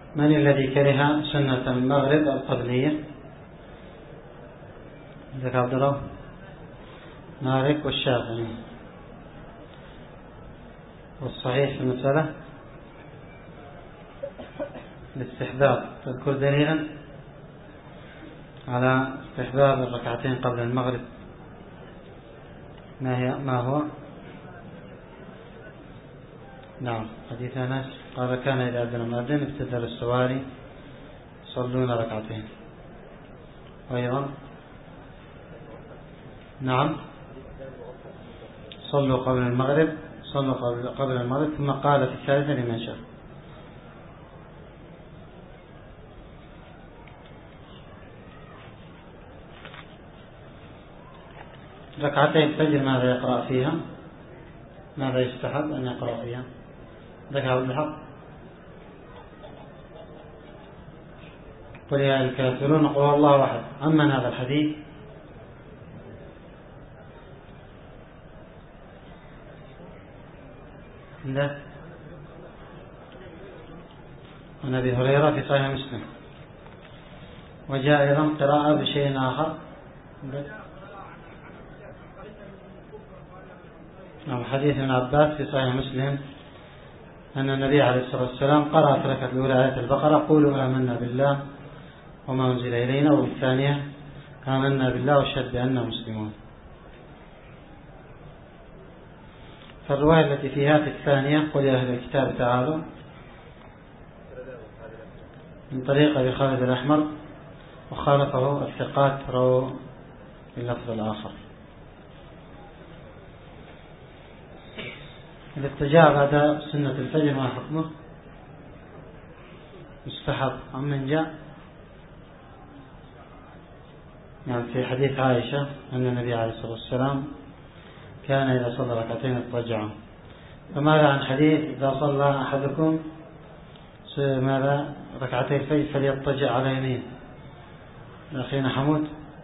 من الذي كره سنة المغرب القبلية؟ ذاك عبد الله مالك والشافعي. والصحيح في المسألة الاستحباب. تذكر دليلا على استحباب الركعتين قبل المغرب. ما هو؟ نعم، حديث أنس قال كان إذا أذن المؤذن ابتدر السواري يصلون ركعتين. وأيضا نعم صلوا قبل المغرب ثم قال في الثالثة لمن شاء. ركعتي الفجر ماذا يقرأ فيها؟ ماذا يستحب أن يقرأ فيها؟ ذكر عبد الحق. قل يا الكافرون قل الله أحد. عمن هذا الحديث؟ لا، عن أبي هريرة في صحيح مسلم. وجاء أيضا قراءة بشيء آخر. نعم، حديث ابن عباس في صحيح مسلم أن النبي عليه الصلاة والسلام قرأ في الركعة الأولى آية البقرة قولوا آمنا بالله وما أنزل إلينا، والثانية آمنا بالله واشهد بأننا مسلمون. فالرواية التي فيها في الثانية قل يا أهل الكتاب تعالوا من طريق أبي خالد الأحمر، وخالفه الثقات رووا اللفظ الآخر. الاضطجاع بعد سنة الفجر ما حكمه؟ مستحب. عمن جاء؟ يعني في حديث عائشة أن النبي عليه الصلاة والسلام كان إذا صلى ركعتين اضطجع. فماذا عن حديث إذا صلى أحدكم ماذا ركعتي الفجر فليضطجع على يمين؟ أخينا حمود،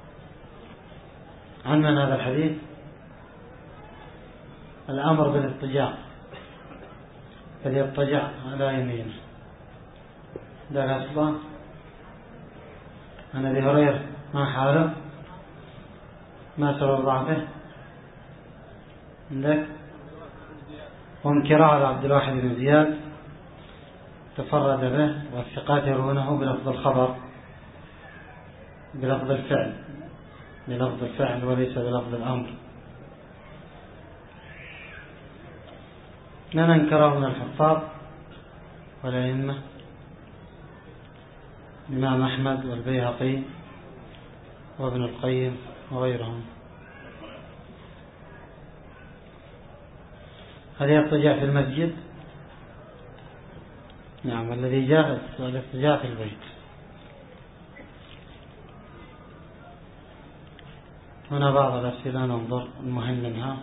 عن من هذا الحديث؟ الأمر بالاضطجاع فليضطجع على يمينه. ده أصلا عن أبي هريرة ما حاله؟ ما سبب ضعفه عندك؟ وانكر على عبد الواحد بن زياد تفرد به، والثقات يرونه بلفظ الخبر بلفظ الفعل وليس بلفظ الأمر. لا ننكره من الحفاظ والأئمة الإمام أحمد والبيهقي وابن القيم وغيرهم. هل يضطجع في المسجد؟ نعم، الذي جاء الاضطجاع في البيت. هنا بعض الأسئلة ننظر المهم منها.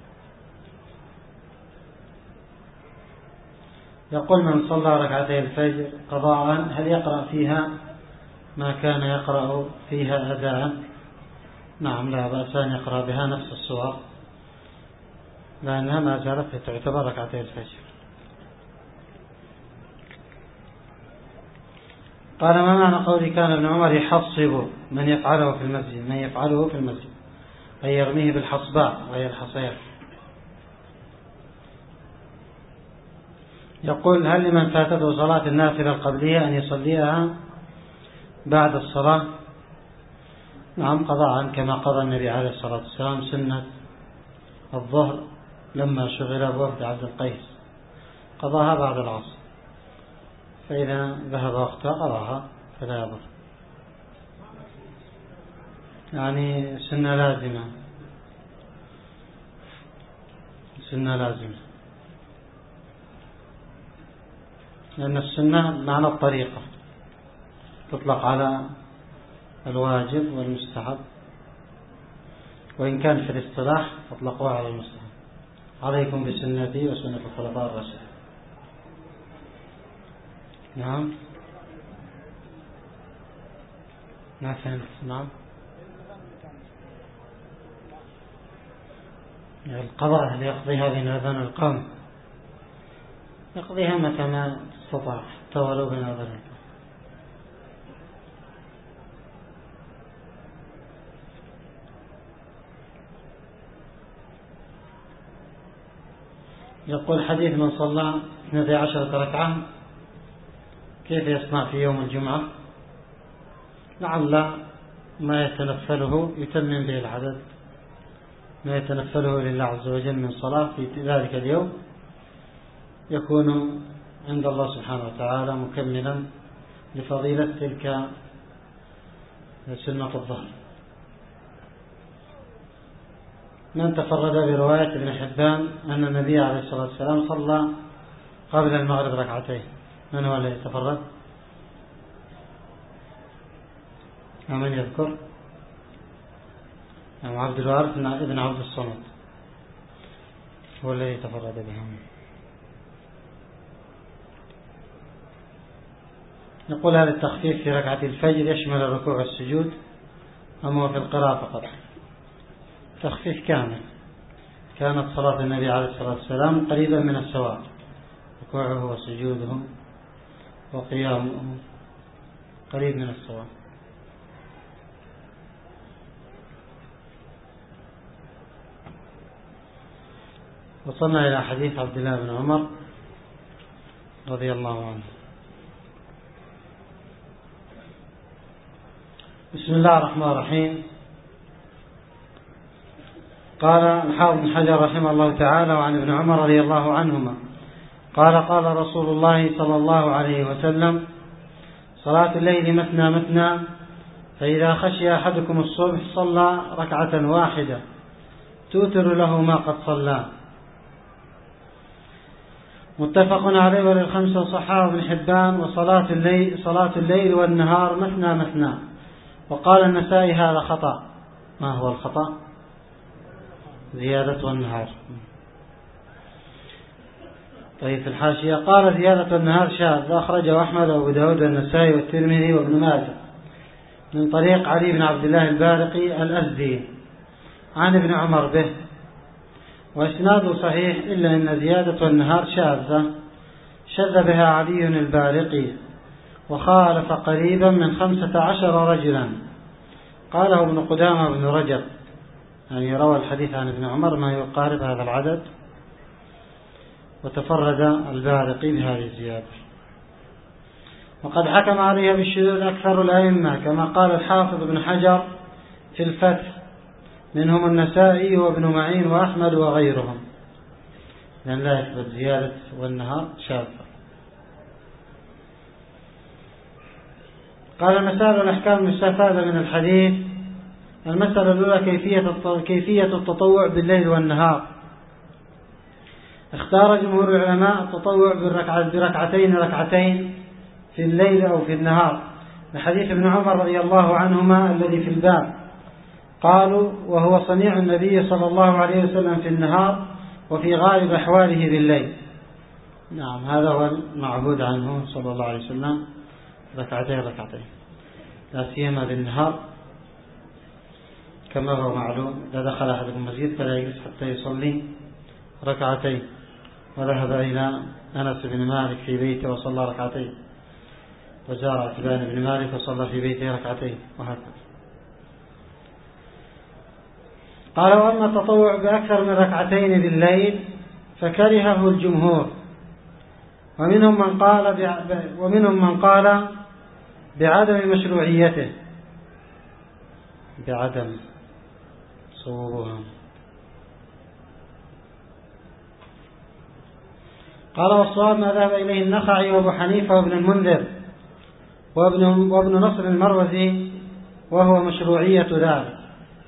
يقول من صلى ركعتي الفجر قضاء هل يقرأ فيها ما كان يقرأ فيها أداء؟ نعم، لا بأس أن يقرأ بها نفس الصور لأنها ما زالت تعتبر ركعتي الفجر. قال ما معنى قولي كان ابن عمر يحصب من يفعله في المسجد أي يرميه بالحصباء وهي الحصير. يقول هل لمن فاتته صلاة النافلة القبلية أن يصليها بعد الصلاة؟ نعم، قضاء كما قضى النبي عليه الصلاة والسلام سنة الظهر لما شغل بوفد عبد القيس قضاها بعد العصر، فإذا ذهب وقتها قضاها فلا يضر. يعني سنة لازمة لأن السنة معنى الطريقة تطلق على الواجب والمستحب، وإن كان في الاصطلاح أطلقوها على المستحب. عليكم بسنتي وسنة الخلفاء الراشدين. نعم، ما فهمت. نعم، القضاء هل يقضيها بين أذان القوم؟ يقضيها متى ما استطاع حتى ولو بين أذان القوم. يقول حديث من صلى 12 ركعة كيف يصنع في يوم الجمعة؟ لعل ما يتنفله يتمم به العدد، ما يتنفله لله عز وجل من صلاة في ذلك اليوم يكون عند الله سبحانه وتعالى مكملا لفضيلة تلك سنة الظهر. من تفرد برواية ابن حبان أن النبي عليه الصلاة والسلام صلى قبل المغرب ركعتين، من هو الذي تفرد؟ من يذكر؟ عبد الوارث ابن عبد الصمد هو الذي تفرد بهم. نقول هذا التخفيف في ركعة الفجر يشمل الركوع والسجود أم هو في القراءة فقط؟ تخفيف كامل. كانت صلاة النبي عليه الصلاة والسلام قريبا من السواء، ركوعه وسجوده وقيامه قريب من السواء. وصلنا إلى حديث عبد الله بن عمر رضي الله عنه. بسم الله الرحمن الرحيم. قال الحافظ بن حجر رحمه الله تعالى وعن ابن عمر رضي الله عنهما قال قال رسول الله صلى الله عليه وسلم: صلاة الليل مثنى مثنى، فإذا خشي أحدكم الصبح صلى ركعة واحدة توتر له ما قد صلى. متفق عليه وللخمسة وصححه ابن حبان. وصلاة الليل والنهار مثنى مثنى. وقال النسائي هذا خطأ. ما هو الخطأ؟ زيادة النهار. طيب في الحاشية قال زيادة النهار شاذ، أخرجه أحمد وأبو داود والنسائي والترمذي وابن ماجه من طريق علي بن عبد الله البارقي الأزدي عن ابن عمر به، وإسناده صحيح إلا أن زيادة النهار شاذة شذ بها علي البارقي وخالف قريبا من 15 رجلا. قاله ابن قدامة بن رجب، يعني روى الحديث عن ابن عمر ما يقارب هذا العدد، وتفرد البارقي بهذه الزيادة. وقد حكم عليها بالشذوذ أكثر الأئمة كما قال الحافظ بن حجر في الفتح، منهم النسائي وابن معين وأحمد وغيرهم، لأن لا يثبت زيادة والنهار شاذة. قال مسائل الأحكام المستفادة من الحديث: المسألة الأولى كيفية التطوع بالليل والنهار. اختار جمهور العلماء التطوع بركعتين في الليل أو في النهار لحديث ابن عمر رضي الله عنهما الذي في الباب. قالوا وهو صنيع النبي صلى الله عليه وسلم في النهار وفي غالب أحواله بالليل. نعم، هذا هو المعبود عنه صلى الله عليه وسلم، ركعتين لا سيما بالنهار كما هو معلوم. إذا دخل أحدكم المسجد فلا يجلس حتى يصلي ركعتين. وذهب إلى أنس بن مالك في بيته وصلى ركعتين، وزار عتبان بن مالك وصلى في بيته ركعتين، وهكذا. قال: وأما التطوع بأكثر من ركعتين بالليل فكرهه الجمهور، ومنهم من قال بعدم مشروعيته، بعدم صوبها. قال: والصواب ما ذهب إليه النخعي وابو حنيفة وابن المنذر وابن نصر المروزي، وهو مشروعية ذلك.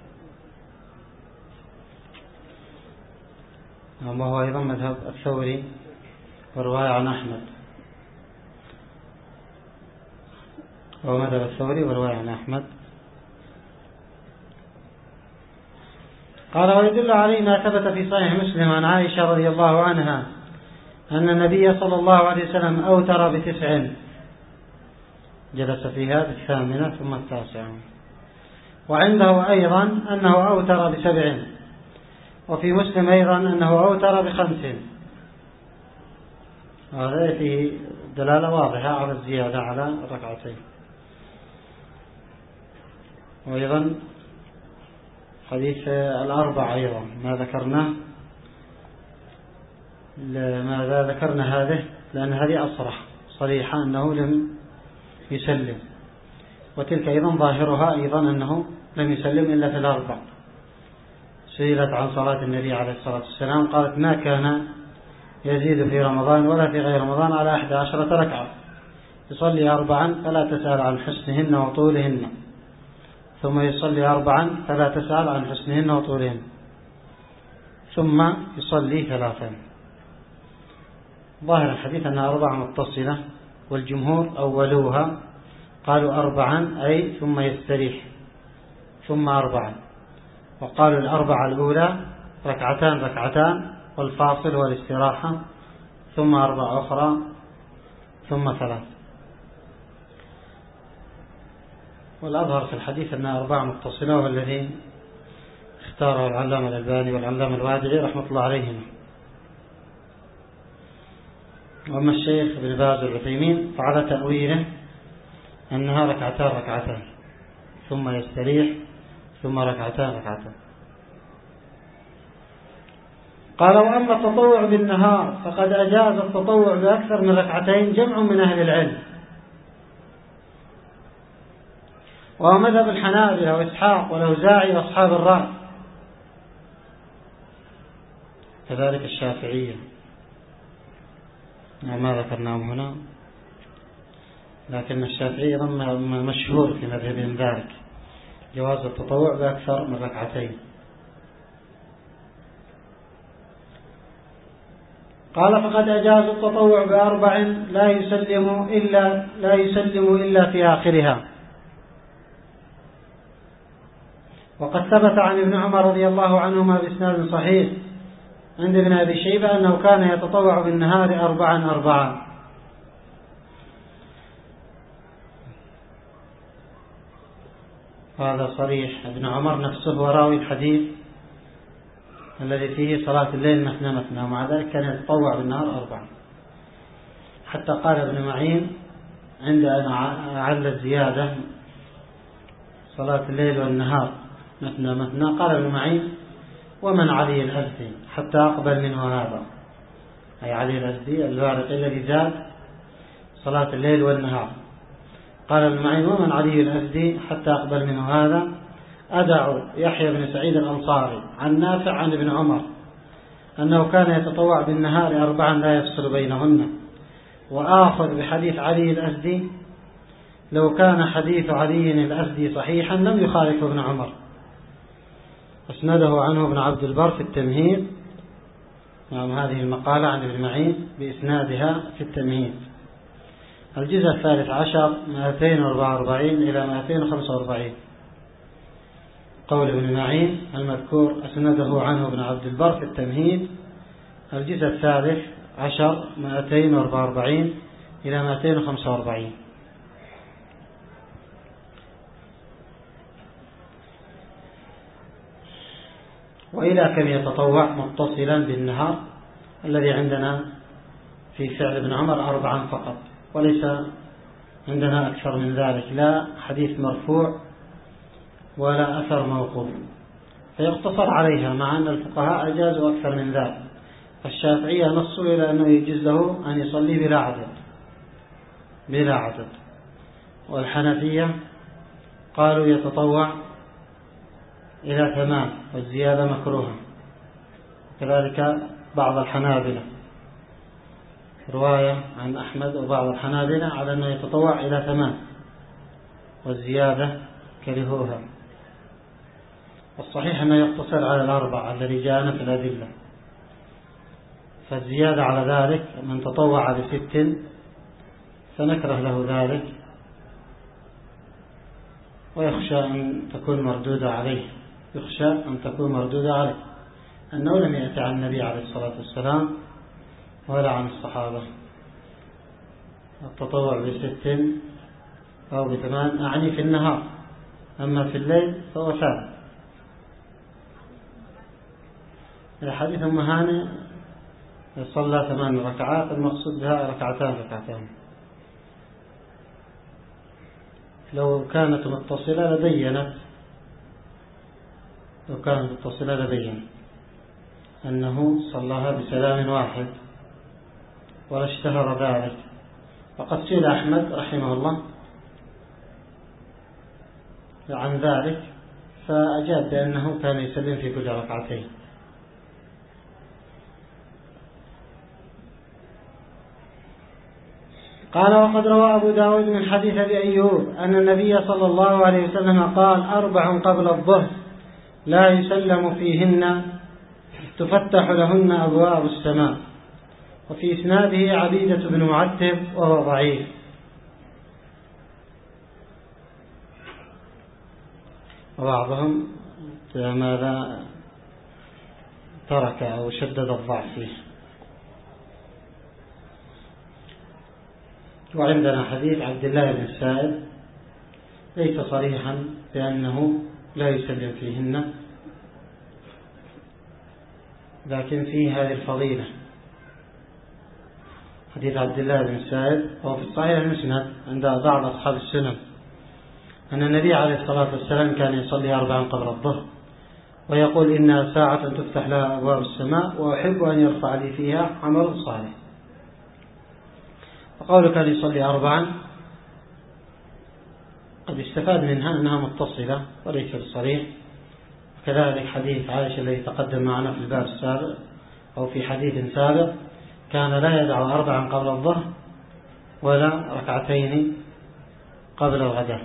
وهو أيضا مذهب الثوري ورواية عن أحمد، وهو مذهب الثوري ورواية عن أحمد. قال: ويدل عليه ما ثبت في صحيح مسلم عن عائشة رضي الله عنها أن النبي صلى الله عليه وسلم أوتر ب9، جلس فيها بالثامنة ثم التاسعة. وعنده أيضا أنه أوتر ب7، وفي مسلم أيضا أنه أوتر ب5. هذا فيه دلالة واضحة على الزيادة على الركعتين. وأيضا حديث الأربع أيضا ما ذكرناه لماذا ذكرنا هذه؟ لأن هذه أصرح صريحة أنه لم يسلم، وتلك أيضا ظاهرها أيضا أنه لم يسلم إلا في الأربع. سئلت عن صلاة النبي عليه الصلاة والسلام قالت ما كان يزيد في رمضان ولا في غير رمضان على 11 ركعة، يصلي 4 فلا تسأل عن حسنهن وطولهن، ثم يصلي 4 فلا تسأل عن حسنهن وطولهن، ثم يصلي 3. ظاهر الحديث أنها 4 متصلة، والجمهور أولوها قالوا 4 أي ثم يستريح ثم 4، وقالوا 4 الأولى ركعتان والفاصل والاستراحة، ثم 4 أخرى ثم 3. والأظهر في الحديث أنها 4 متصلة، والذي اختاره العلامة الألباني والعلامة الوادعي رحمة الله عليهما. وأما الشيخ ابن باز والعثيمين فعلى تأويله أنها ركعتان ثم يستريح ثم ركعتان. قال وأما التطوع بالنهار فقد أجاز التطوع بأكثر من 2 جمع من أهل العلم، وهو مذهب الحنابلة وإسحاق والأوزاعي وأصحاب الرأي، كذلك الشافعية ما ذكرناهم هنا، لكن الشافعية مشهور في مذهبهم ذلك جواز التطوع بأكثر من 2. قال فقد أجاز التطوع ب4 لا يسلم إلا في آخرها. وقد ثبت عن ابن عمر رضي الله عنهما بإسناد صحيح عند ابن أبي شيبة أنه كان يتطوع بالنهار 4. هذا صريح، ابن عمر نفسه وراوي الحديث الذي فيه صلاة الليل مثنى، ومع ذلك كان يتطوع بالنهار 4. حتى قال ابن معين عند أن أعل الزيادة صلاة الليل والنهار مثنى، قال ابن معين ومن علي الأزدي حتى أقبل منه هذا، أي علي الأزدي البارق الذي زاد صلاة الليل والنهار. قال ابن معين ومن علي الأزدي حتى أقبل منه هذا أدع يحيى بن سعيد الأنصاري عن نافع عن ابن عمر أنه كان يتطوع بالنهار 4 لا يفصل بينهن، وآخذ بحديث علي الأزدي لو كان حديث علي الأزدي صحيحا لم يخالف ابن عمر. أسنده عنه ابن عبد البر في التمهيد، هذه المقالة عن ابن معين بإسنادها في التمهيد، الجزء 13 244 إلى 245. قول ابن معين المذكور أسنده عنه ابن عبد البر في التمهيد، الجزء 13 244 إلى 245. وإلى كم يتطوع متصلا بالنهار الذي عندنا في فعل ابن عمر 4 فقط، وليس عندنا أكثر من ذلك، لا حديث مرفوع ولا أثر موقوف، فيقتصر عليها، مع أن الفقهاء أجازوا أكثر من ذلك. الشافعية نصوا إلى أنه يجوز له أن يصلي بلا عدد، والحنفية قالوا يتطوع إلى 8 والزيادة مكروهة، كذلك بعض الحنابلة، رواية عن أحمد وبعض الحنابلة على أنه يتطوع إلى 8 والزيادة كرهوها. والصحيح أنه يقتصر على 4 الذي جاءنا في الأدلة، فالزيادة على ذلك من تطوع ب6 فنكره له ذلك، ويخشى أن تكون مردودة عليه، أنه لم يأتي عن النبي عليه الصلاة والسلام ولا عن الصحابة. التطوع ب6 أو ب8 أعني في النهار، أما في الليل فهو ثابت. الحديث أم هانئ صلى 8 ركعات، المقصود بها 2 لو كانت متصلة لبينت أنه صلاها بسلام واحد ولا اشتهر ذلك. وقد سئل أحمد رحمه الله عن ذلك فأجاب بأنه كان يسلم في كل ركعتين. قال وقد روى أبو داود من حديث أبي أيوب أن النبي صلى الله عليه وسلم قال 4 قبل الظهر لا يسلم فيهن تفتح لهن أبواب السماء. وفي إسناده عبيدة بن معتب وهو ضعيف. وبعضهم ماذا ترك أو شدد الضعف فيه. وعندنا حديث عبد الله بن السائب ليس صريحا بأنه لا يسلم فيهن، لكن فيه هذه الفضيلة. حديث عبد الله بن السائب وهو في الصحيح المسند عند بعض أصحاب السنن أن النبي عليه الصلاة والسلام كان يصلي 4 قبل الظهر ويقول إنها ساعة تفتح لها أبواب السماء وأحب أن يرفع لي فيها عمل صالح. وقوله كان يصلي 4 قد استفاد منها أنها متصلة وليس بصريح. وكذلك حديث عائشة الذي تقدم معنا في الباب السابق أو في حديث سابق كان لا يدع 4 قبل الظهر ولا 2 قبل الغداء،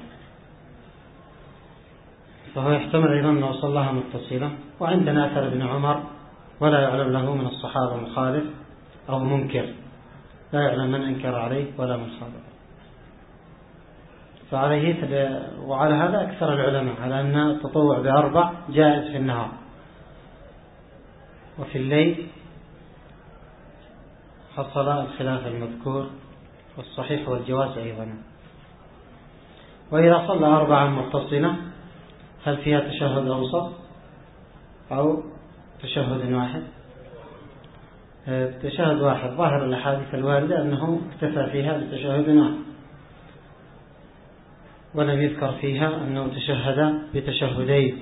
فهو يحتمل أيضا أنه صلىها متصلة. وعندنا أثر ابن عمر ولا يعلم له من الصحابة مخالف أو منكر، لا يعلم من أنكر عليه ولا من خالف. وعلى هذا أكثر العلماء على أن التطوع ب4 جائز في النهار، وفي الليل حصل الخلاف المذكور والصحيح والجواز أيضا. وإذا صلى 4 متصلة هل فيها تشهد أوسط أو تشهد واحد؟ تشهد واحد. ظاهر الأحاديث الواردة أنه اكتفى فيها بتشهد واحد، ولم يذكر فيها أنه تشهد بتشهدين.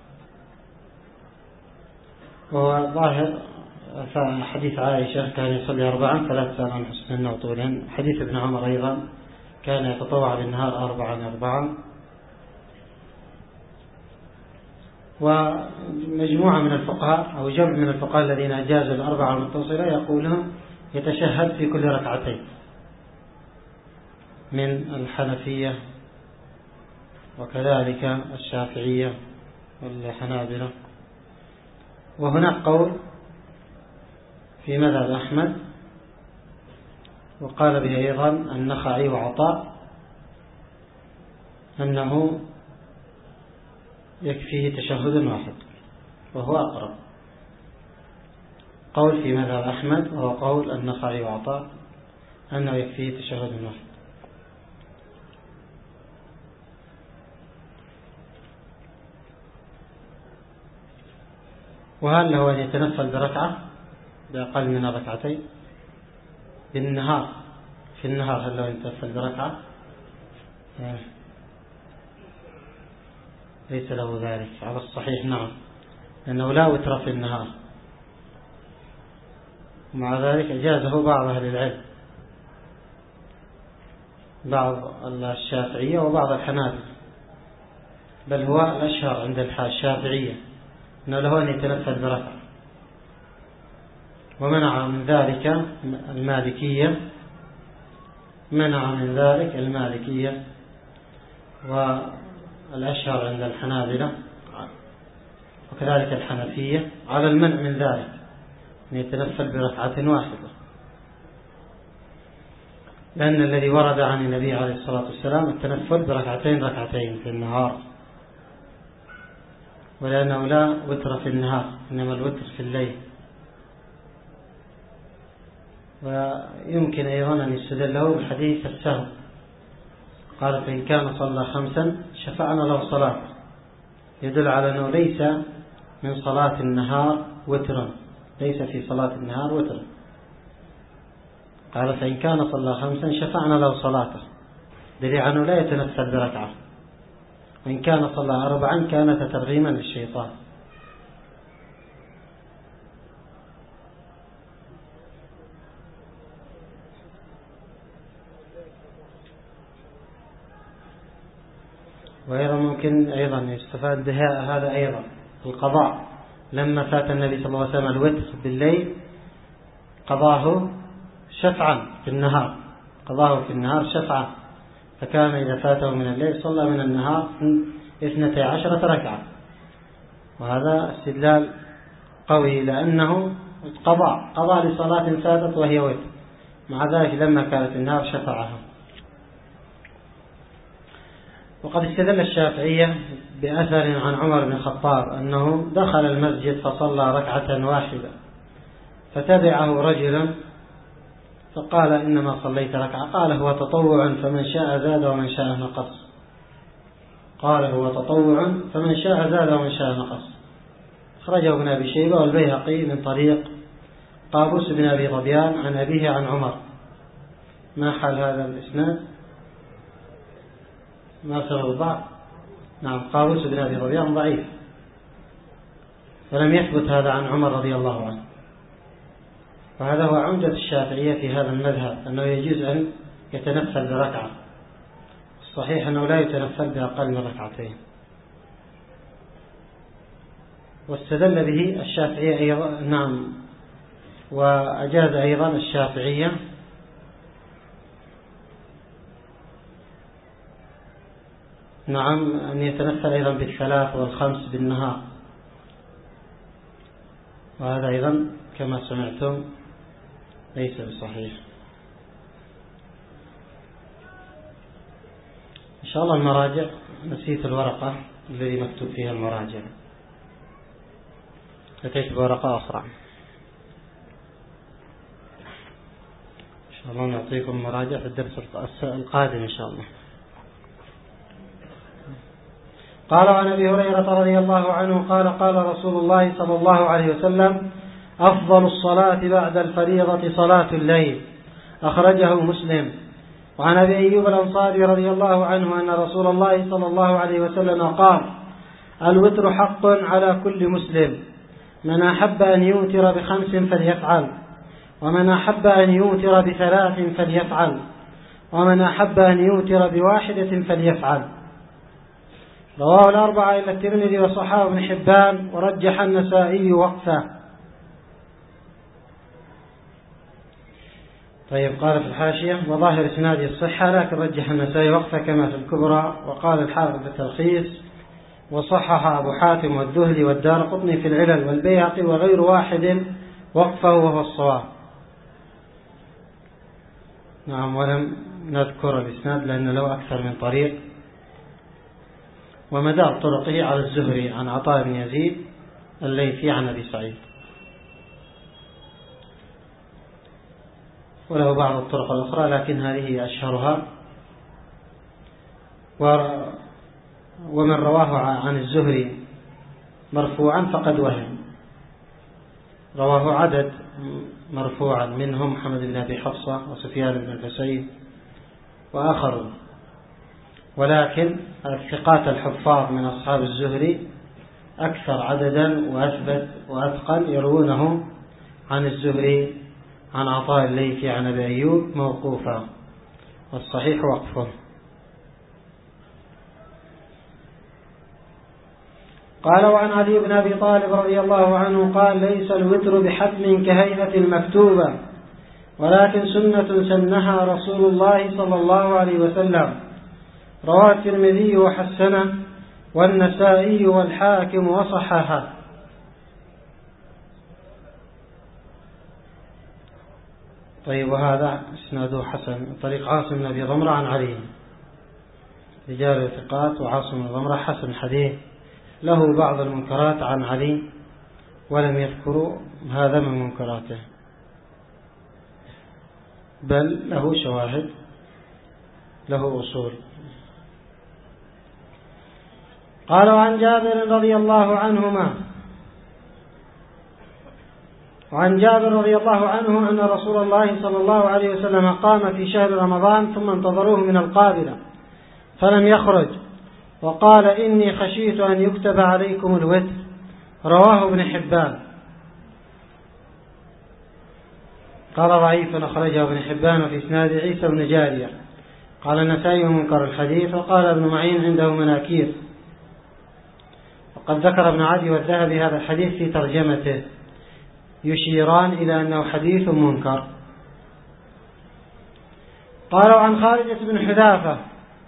وهو ظاهر حديث عائشة كان يصلي 4 فلا تسأل عن حسن وطول. حديث ابن عمر أيضا كان يتطوع بالنهار 4. ومجموعة من الفقهاء أو جمع من الفقهاء الذين أجازوا 4 المتصلة يقولون يتشهد في كل 2 من الحنفية وكذلك الشافعية والحنابلة. وهناك قول في مذهب أحمد وقال به أيضا النخعي وعطاء أنه يكفيه تشهد واحد، وهو أقرب قول في مذهب أحمد، وهو قول النخعي وعطاء أنه يكفيه تشهد واحد. وهل له أن يتنفل بركعة بأقل من 2 بالنهار؟ في النهار هل له أن يتنفل بركعة؟ ليس له ذلك على الصحيح، نعم، لأنه لا وتر في النهار. ومع ذلك أجازه بعض أهل العلم، بعض الشافعية وبعض الحنابلة، بل هو الأشهر عند الشافعية أنه له أن يتنفل بركعة. ومنع من ذلك المالكية، والأشهر عند الحنابلة وكذلك الحنفية على المنع من ذلك، أن يتنفل بركعة واحدة، لأن الذي ورد عن النبي عليه الصلاة والسلام التنفل بركعتين في النهار، ولأنه لا وتر في النهار إنما الوتر في الليل. ويمكن أيضا أن يستدل له بحديث السهو، قال فإن كان صلى 5 شفعنا له صلاة، يدل على أنه ليس من صلاة النهار وترا، ليس في صلاة النهار وترا. قال فإن كان صلى 5 شفعنا له صلاته، دليل عنه لا يتنفل بركعة. وإن كان صلى 4 كانت ترغيما للشيطان. وأيضا ممكن أيضا يستفاد بها هذا أيضا القضاء، لما فات النبي صلى الله عليه وسلم الوتر بالليل قضاه شفعا في النهار، قضاه في النهار شفعا، فكان إذا فاته من الليل صلى من النهار 12 ركعة، وهذا استدلال قوي لأنه قضى لصلاة فاتت وهي وتر، مع ذلك لما كانت النهار شفعها. وقد استدل الشافعية بأثر عن عمر بن الخطاب أنه دخل المسجد فصلى ركعة واحدة فتبعه رجل فقال إنما صليت ركعة، قال هو تطوع فمن شاء زاد ومن شاء نقص، قال هو تطوع فمن شاء زاد ومن شاء نقص. خرجه ابن أبي شيبة والبيهقي من طريق قابوس بن أبي ظبيان عن أبيه عن عمر. ما حال هذا الإسناد؟ ما سبب الضعف؟ نعم، قابوس بن أبي ظبيان ضعيف، فلم يثبت هذا عن عمر رضي الله عنه. وهذا هو عمدة الشافعية في هذا المذهب، أنه يجوز أن يتنفل بركعة، الصحيح أنه لا يتنفل بأقل من ركعتين. واستدل به الشافعية أيضا، نعم، وأجاز أيضا الشافعية نعم أن يتنفل أيضا بالثلاث والخمس بالنهار، وهذا أيضا كما سمعتم ليس بصحيح. إن شاء الله المراجع، نسيت الورقة الذي مكتوب فيها المراجع، أتيت بورقة أخرى، إن شاء الله نعطيكم مراجع في الدرس القادم إن شاء الله. قال عن أبي هريرة رضي الله عنه قال قال رسول الله صلى الله عليه وسلم: أفضل الصلاة بعد الفريضة صلاة الليل، أخرجه مسلم. وعن أبي أيوب الأنصاري رضي الله عنه أن رسول الله صلى الله عليه وسلم قال: الوتر حق على كل مسلم، من أحب أن يوتر ب5 فليفعل، ومن أحب أن يوتر ب3 فليفعل، ومن أحب أن يوتر ب1 فليفعل. رواه الأربعة إلا الترمذي وصححه ابن حبان، ورجح النسائي وقفه. طيب، قال في الحاشية: وظاهر إسناده الصحة، لكن رجح النسائي وقفه كما في الكبرى. وقال الحافظ في التلخيص: وصحح أبو حاتم والدهلي والدارقطني في العلل والبيهقي وغير واحد وقفه وهو الصواب. نعم، ولم نذكر الإسناد لأن له أكثر من طريق، ومدار طرقه على الزهري عن عطاء بن يزيد الليثي عن أبي سعيد، وله بعض الطرق الأخرى لكن هذه أشهرها. ومن رواه عن الزهري مرفوعا فقد وهم، رواه عدد مرفوعا منهم محمد بن أبي حفصة وسفيان بن الحسين وآخرون، ولكن الثقات الحفاظ من أصحاب الزهري أكثر عددا وأثبت وأثقل يروونه عن الزهري عن عطاء الليثي عن أبي أيوب موقوفا، والصحيح وقفه. قال: وعن علي بن أبي طالب رضي الله عنه قال: ليس الوتر بحتم كهيئة المكتوبة، ولكن سنة سنها رسول الله صلى الله عليه وسلم. رواه الترمذي وحسنه، والنسائي والحاكم وصححه. طيب، وهذا اسناده حسن، طريق عاصم بن أبي ضمرة عن علي، رجال ثقات، وعاصم بن ضمرة حسن حديث، له بعض المنكرات عن علي ولم يذكروا هذا من منكراته، بل له شواهد، له أصول. قال: عن جابر رضي الله عنه أن رسول الله صلى الله عليه وسلم قام في شهر رمضان ثم انتظروه من القابلة فلم يخرج، وقال: إني خشيت أن يكتب عليكم الوتر. رواه ابن حبان. قال: ضعيف، أخرجه ابن حبان في إسناد عيسى بن جارية. قال النسائي منكر الحديث. وقال ابن معين عنده مناكير. وقد ذكر ابن عدي والذهبي هذا الحديث في ترجمته يشيران إلى أنه حديث منكر. قالوا عن خارجة بن حذافة.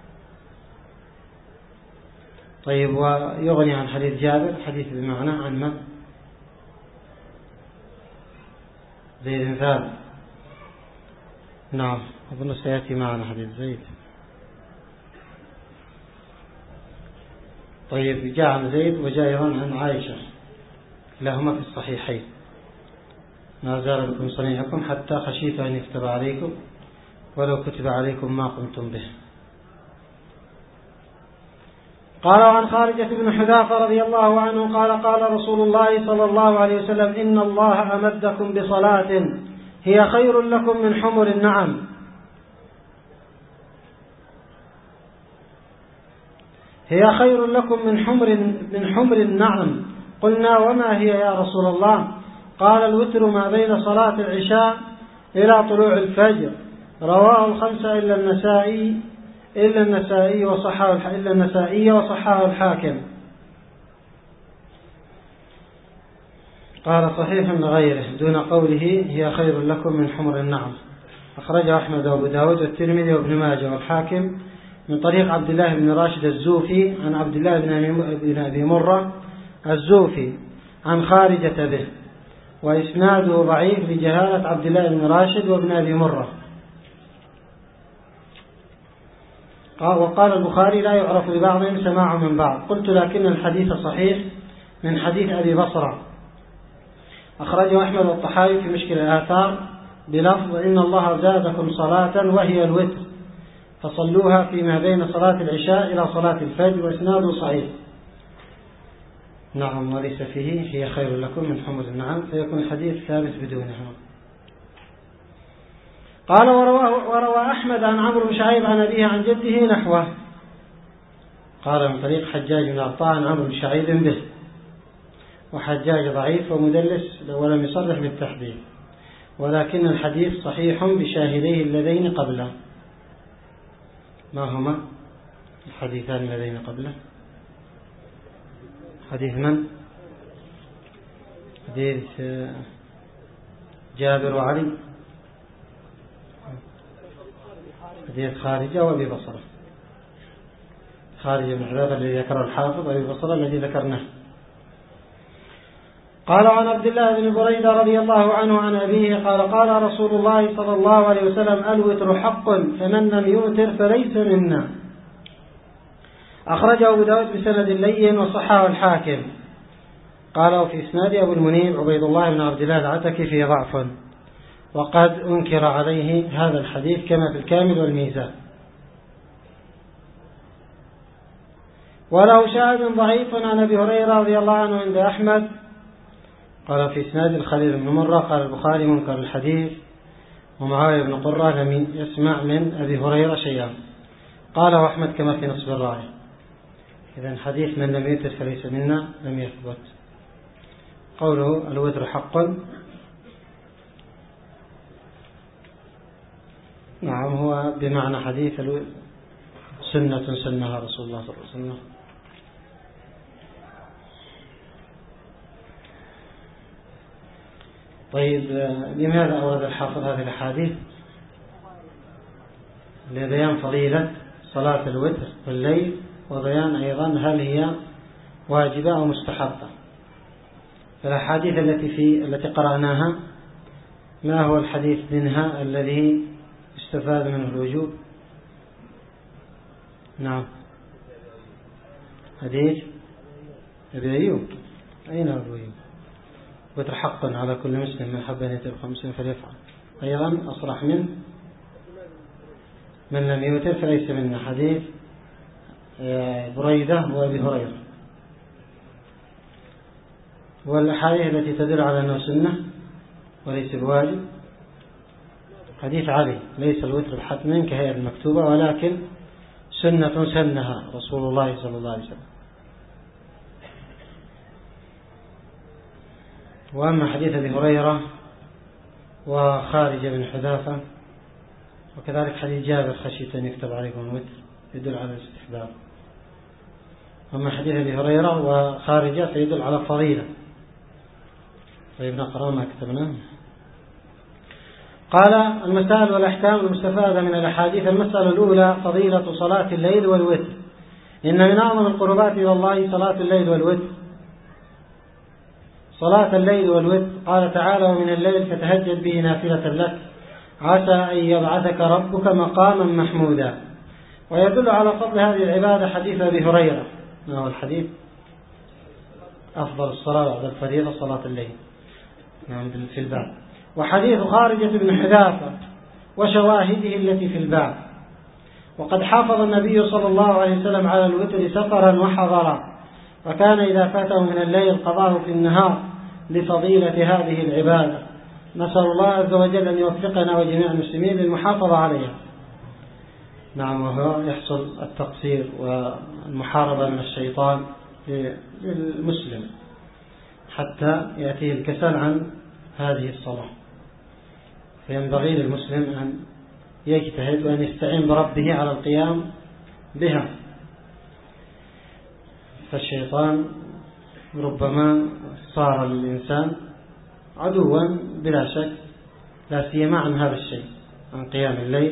طيب، ويغني عن حديث جابر حديث بمعنى عن من؟ زيد بن ثابت. نعم، أظن سيأتي معنا حديث زيد. طيب، جاء عن زيد وجاء أيضا عن عائشة، لهما في الصحيحين: ما زال بكم صنيعكم حتى خشيت أن يكتب عليكم ولو كتب عليكم ما قمتم به. قال عن خارجة بن حذافة رضي الله عنه قال: قال رسول الله صلى الله عليه وسلم: إن الله أمدكم بصلاة هي خير لكم من حمر النعم. هي خير لكم من حمر النعم. قلنا: وما هي يا رسول الله؟ قال: الوتر ما بين صلاة العشاء إلى طلوع الفجر. رواه الخمسة إلا النسائي وصححه الحاكم. قال: صحيح لغيره دون قوله هي خير لكم من حمر النعم. أخرجه أحمد وأبو داود والترمذي وابن ماجه والحاكم من طريق عبد الله بن راشد الزوفي عن عبد الله بن أبي مرة الزوفي عن خارجة به، وإسناده ضعيف لجهالة عبد الله بن راشد وابن أبي مرة. وقال البخاري: لا يعرف لبعضهم سماع من بعض. قلت: لكن الحديث صحيح من حديث أبي بصرة. أخرجه أحمد والطحاوي في مشكل الآثار بلفظ: إن الله زادكم صلاة وهي الوتر فصلوها فيما بين صلاة العشاء إلى صلاة الفجر، وإسناده صحيح. نعم، وليس فيه هي خير لكم من حمر النعم، فيكون الحديث ثابت بدونها. قال: وروى أحمد عن عمرو بن شعيب عن أبيه عن جده نحوه. قال: من طريق حجاج بن عطاء عن عمرو بن شعيب به، وحجاج ضعيف ومدلس ولم يصرح بالتحديد، ولكن الحديث صحيح بشاهديه اللذين قبله. ما هما الحديثان اللذين قبله؟ حديث من؟ حديث جابر وعلي، حديث خارجة وأبي بصرة. خارجة بن حذافة الذي ذكره الحافظ، وأبي بصرة الذي ذكرناه. قال: عن عبد الله بن بريدة رضي الله عنه عن أبيه قال: قال رسول الله صلى الله عليه وسلم: الوتر حق، فمن لم يوتر فليس منا. أخرجه أبو داود بسند لين وصححه الحاكم. قال: وفي إسناد أبو المنيب عبيد الله بن عبد الله العتكي فيه ضعف، وقد أنكر عليه هذا الحديث كما في الكامل والميزان. وله شاهد ضعيف عن أبي هريرة رضي الله عنه عند أحمد. قال: في إسناد الخليل بن مرة. قال البخاري: منكر الحديث، ومعاوية بن قرة لم يسمع من أبي هريرة شيئا. قاله أحمد كما في نصب الراية. إذن حديث من لم يوتر فليس منا لم يثبت. قوله الوتر حق، نعم، هو بمعنى حديث سنة سنها رسول الله صلى الله عليه وسلم. طيب، لماذا أورد الحافظ هذه الأحاديث؟ لبيان فضيلة صلاة الوتر في الليل، وبيان أيضا هل هي واجبة أو مستحبة. فالأحاديث التي قرأناها، ما هو الحديث منها الذي استفاد منه الوجوب؟ نعم، حديث أبي أيوب. أين أبي أيوب؟ وتر حق على كل مسلم من حب أن يتر 50 فليفعل. أيضا أصرح من لم يوتر فليس منا، حديث بريدة وأبي هريرة. والأحاديث التي تدل على أنه سنة وليس بواجب، حديث علي: ليس الوتر بحتم كهيئة المكتوبة، ولكن سنة سنها رسول الله صلى الله عليه وسلم. وأما حديث أبي هريرة وخارج بن حذافة وكذلك حديث جابر خشيت أن يكتب عليكم الوتر يدل على الاستحباب. أما حديث أبي هريرة وخارجة فيدل على الفضيلة. طيب نقرأ ما كتبناه. قال المسائل والأحكام المستفادة من الأحاديث. المسألة الأولى فضيلة صلاة الليل والوتر. إن من أعظم القربات إلى الله صلاة الليل والوتر. صلاة الليل والوتر قال تعالى ومن الليل فتهجد به نافلة لك عسى أن يبعثك ربك مقاما محمودا. ويدل على فضل هذه العبادة حديث أبي هريرة، ما هو الحديث؟ أفضل الصلاة بعد الفريضة صلاة الليل في الباب. وحديث خارجة بن حذافة وشواهده التي في الباب. وقد حافظ النبي صلى الله عليه وسلم على الوتر سفرا وحضرا، وكان إذا فاته من الليل قضاه في النهار لفضيلة هذه العبادة. نسأل الله عز وجل أن يوفقنا وجميع المسلمين للمحافظة عليها. نعم، وهو يحصل التقصير والمحاربة من الشيطان للمسلم حتى يأتيه الكسل عن هذه الصلاة. فينبغي للمسلم أن يجتهد وأن يستعين بربه على القيام بها. فالشيطان ربما صار للإنسان عدوا بلا شك، لا سيما عن هذا الشيء، عن قيام الليل.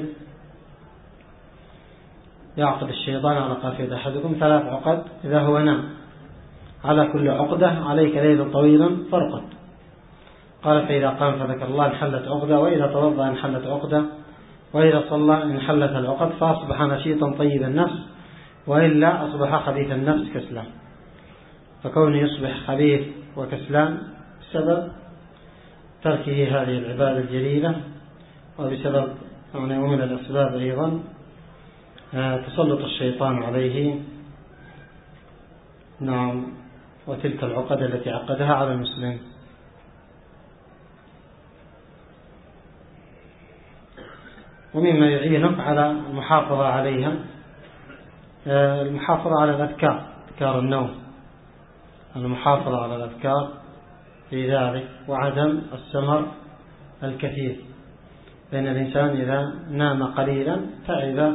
يعقد الشيطان على قافية أحدكم 3 عقد إذا هو نام، على كل عقدة عليك ليل طويلا فارقد. قال فإذا قام فذكر الله انحلت عقدة، وإذا توضأ انحلت عقدة، وإذا صلى انحلت العقد، فأصبح نشيطا طيب النفس، وإلا أصبح خبيث النفس كسلان. فكونه يصبح خبيث وكسلان بسبب تركه هذه العبادة الجليلة، وبسبب ومن الأسباب أيضا تسلط الشيطان عليه. نعم، وتلك العقد التي عقدها على المسلم. ومما يعينك على المحافظة عليها المحافظة على الأذكار، أذكار النوم، المحافظة على الأذكار في ذلك، وعدم السمر الكثير. لأن الإنسان إذا نام قليلا تعب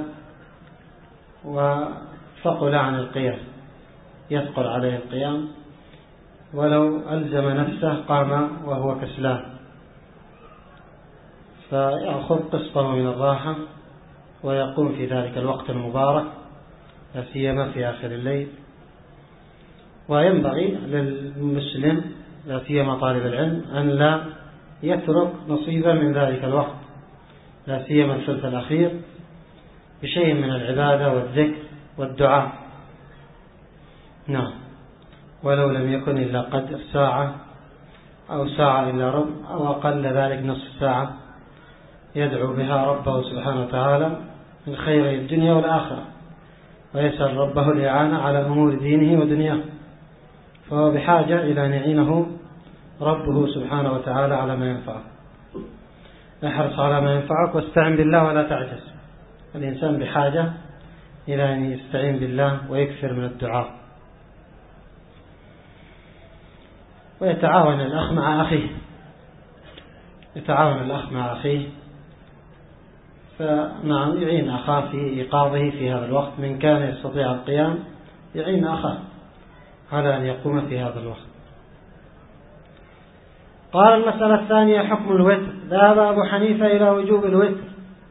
وثقل عن القيام، يثقل عليه القيام، ولو ألزم نفسه قام وهو كسلان. فيأخذ قسطا من الراحة ويقوم في ذلك الوقت المبارك، لا سيما في آخر الليل. وينبغي للمسلم لا سيما طالب العلم أن لا يترك نصيبا من ذلك الوقت، لا سيما الثلث الأخير، بشيء من العبادة والذكر والدعاء. نعم، ولو لم يكن إلا قدر ساعة أو ساعة إلا ربع أو أقل ذلك نصف ساعة، يدعو بها ربه سبحانه وتعالى من خير الدنيا والآخرة، ويسأل ربه الإعانة على أمور دينه ودنياه. فهو بحاجة إلى أن يعينه ربه سبحانه وتعالى على ما ينفعه. احرص على ما ينفعك واستعن بالله ولا تعجز. الإنسان بحاجة إلى أن يستعين بالله ويكثر من الدعاء. ويتعاون الأخ مع أخيه، يتعاون الأخ مع أخيه، فنعم يعين أخاه في إيقاظه في هذا الوقت. من كان يستطيع القيام يعين أخاه على أن يقوم في هذا الوقت. قال المسألة الثانية حكم الوتر. ذهب أبو حنيفة إلى وجوب الوتر،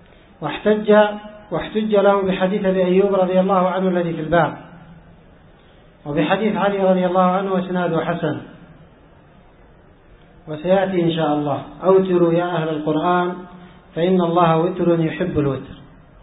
واحتج له بحديث أبي أيوب رضي الله عنه الذي في الباب، وبحديث علي رضي الله عنه وسناده حسن. وسيأتي إن شاء الله أوتروا يا أهل القرآن فإن الله وتر يحب الوتر.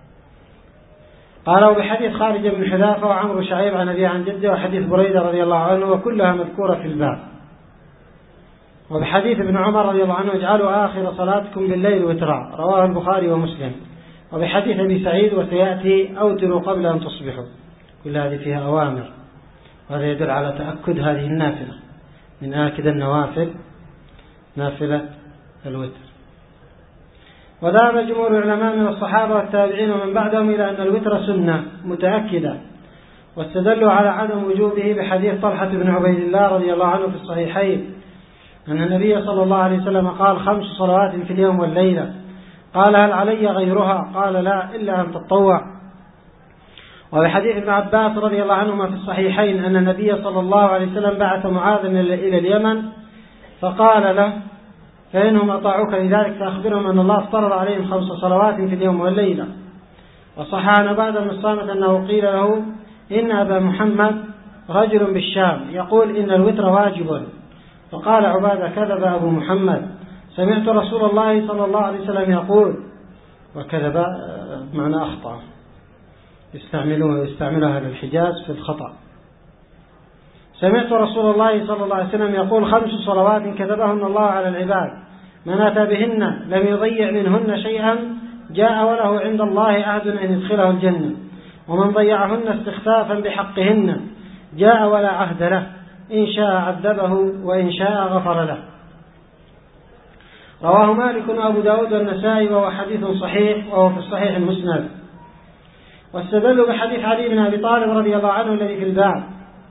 قالوا بحديث خارج بن حذافة وعمرو شعيب عن أبي عن جده، وحديث بريدة رضي الله عنه، وكلها مذكورة في الباب. وبحديث ابن عمر رضي الله عنه اجعلوا آخر صلاتكم بالليل وترا، رواه البخاري ومسلم. وبحديث أبي سعيد وسيأتي أوتروا قبل أن تصبحوا. كل هذه فيها أوامر، وهذا يدل على تأكد هذه النافلة من آكد النوافل، نافلة الوتر. وذهب جمهور العلماء من الصحابة والتابعين ومن بعدهم إلى أن الوتر سنة متأكدة، واستدلوا على عدم وجوبه بحديث طلحة بن عبيد الله رضي الله عنه في الصحيحين أن النبي صلى الله عليه وسلم قال 5 صلوات في اليوم والليلة، قال هل علي غيرها؟ قال لا إلا أن تطوع. وبحديث ابن عباس رضي الله عنهما في الصحيحين أن النبي صلى الله عليه وسلم بعث معاذ إلى اليمن فقال له فإنهم أطاعوك لذلك فأخبرهم أن الله افترض عليهم 5 صلوات في اليوم والليلة. وصح عن عبادة بن الصامت أنه قيل له إن أبا محمد رجل بالشام يقول إن الوتر واجب، فقال عبادة كذب أبو محمد، سمعت رسول الله صلى الله عليه وسلم يقول، وكذب معنى أخطأ، يستعملها أهل الحجاز في الخطأ. سمعت رسول الله صلى الله عليه وسلم يقول 5 صلوات كتبهن الله على العباد، من أتى بهن لم يضيع منهن شيئا جاء وله عند الله عهد أن يدخله الجنة، ومن ضيعهن استخفافا بحقهن جاء ولا عهد له، إن شاء عذبه وإن شاء غفر له. رواه مالك وأبو داود والنسائي وهو حديث صحيح، وهو في الصحيح المسند. واستدلوا بحديث علي بن أبي طالب رضي الله عنه الذي في الباب،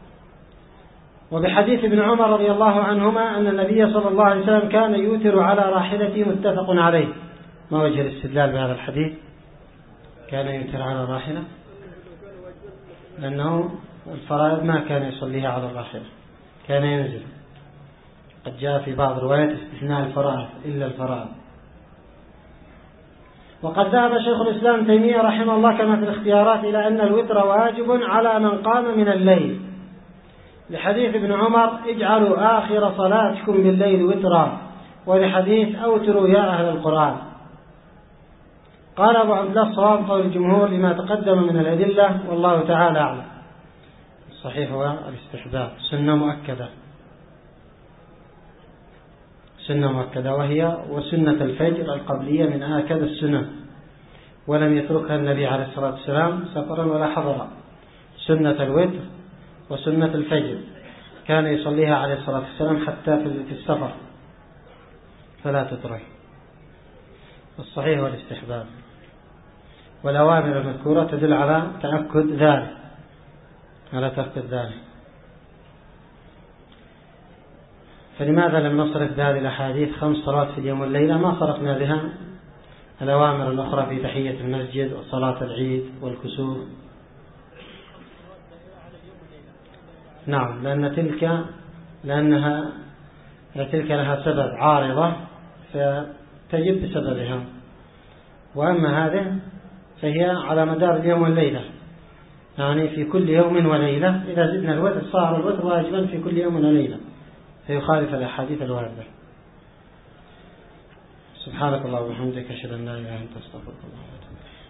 وبحديث ابن عمر رضي الله عنهما أن النبي صلى الله عليه وسلم كان يوتر على راحلته متفق عليه. ما وجه الاستدلال بهذا الحديث؟ كان يوتر على الراحلة لأنه الفرائض ما كان يصليها على الراحلة، كان ينزل. قد جاء في بعض روايات استثناء الفرائض إلا الفرائض. وقد ذهب شيخ الإسلام تيمية رحمه الله كما في الاختيارات إلى أن الوتر واجب على من قام من الليل، لحديث ابن عمر اجعلوا آخر صلاتكم بالليل وترا، ولحديث أوتروا يا أهل القرآن. قال أبو عبد الله الصواب قول الجمهور لما تقدم من الأدلة، والله تعالى أعلم. الصحيح هو الاستحباب، سنة مؤكدة، وهي وسنة الفجر القبلية من آكد السنة، ولم يتركها النبي عليه الصلاة والسلام سفرا ولا حضرا. سنة الوتر وسنة الفجر كان يصليها عليه الصلاة والسلام حتى في السفر فلا تترك. الصحيح هو الاستحباب، والأوامر المذكورة تدل على تأكد ذلك. فلماذا لم نصرف بهذه الأحاديث 5 صلوات في اليوم والليلة؟ ما صرفنا بها الأوامر الأخرى في تحية المسجد وصلاة العيد والكسوف. نعم، لأنها تلك لها سبب عارضة فتجب بسببها، وأما هذه فهي على مدار اليوم والليلة، يعني في كل يوم وليلة. إذا زدنا الوتر صار الوتر واجبا في كل يوم وليلة، فيخالف الأحاديث الواردة. سبحانك اللهم وبحمدك، أشهد أن لا إله إلا أنت، أستغفرك الله وأتوب إليك.